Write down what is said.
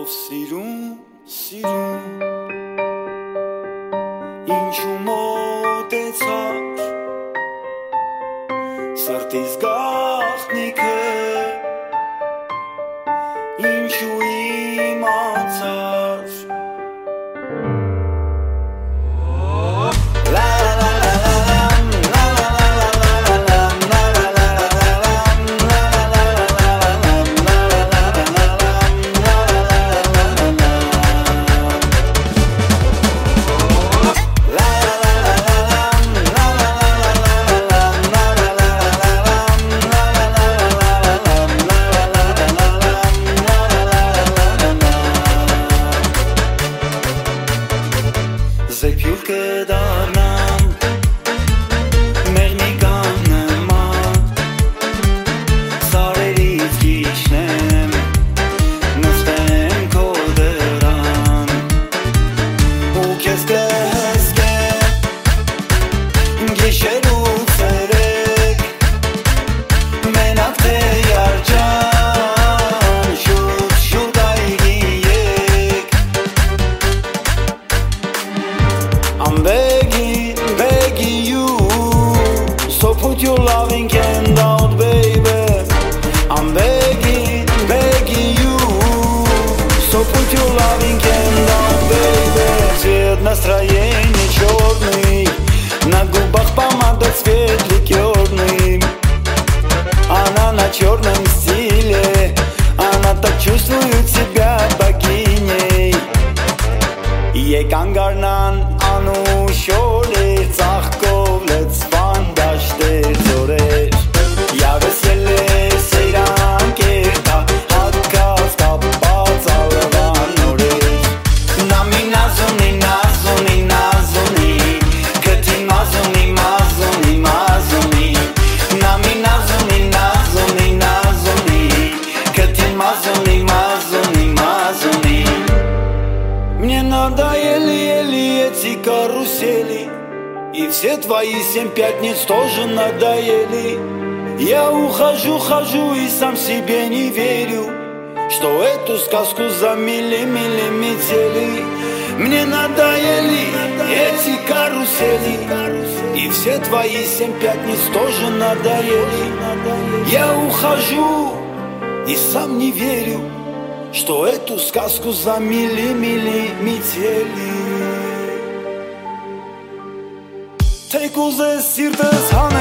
Սիրուն, սիրուն Ինչու մոտեցար Սրտիս գաղտնիքը Ինչու իմացար Զեփյուր կդառնամ Մեղնիկան նման Սարերից գիշնեմ Նստեմ քո դռան Ու քեզ կհսկեմ Գիշեր ու ցերեկ Մենակ թե երջան Շուտ այգի եկ I'm begging you So put your loving hand out, baby I'm begging you So put your loving hand out, baby Цвет настроения черный На губах помада цвет ликерный Она на черном стиле Она так чувствует себя богиней Եկան գարնան անուշոր էր ծաղկով լծվան դաշտեր ձորեր Յավես ելես սեյրան կերտա հատկած կապած ալվան նորեր Նամի նազունի նազունի նազունի կտին մազունի մազունի մազունի Նամի նազունի նազունի նազունի կտին մազունի մազունի մազունի Мне надоели эти карусели И все твои 7 пятниц тоже надоели Я хожу и сам себе не верю Что эту сказку замели метели Мне надоели эти карусели И все твои 7 пятниц тоже надоели Я ухожу и сам не верю Что эту сказку замели метели Թեկուզ է սիրտս հան